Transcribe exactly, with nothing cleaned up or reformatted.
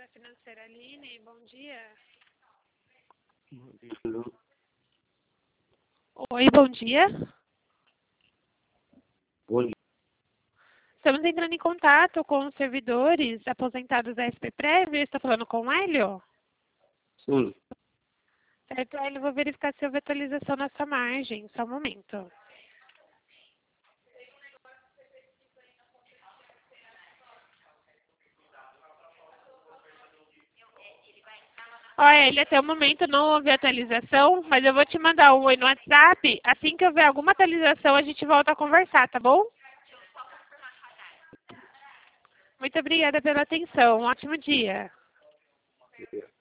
da Financeira Aline, bom dia. Alô? Oi, bom dia. Oi. Estamos entrando em contato com os servidores aposentados da S P Prev. Estou falando com o Hélio? Sim. Certo, Hélio, vou verificar se houve atualização na sua margem. Só um momento. Ó, Hélio, até o momento não houve atualização, mas eu vou te mandar um oi no WhatsApp. Assim que houver alguma atualização, a gente volta a conversar, tá bom? Muito obrigada pela atenção. Um ótimo dia.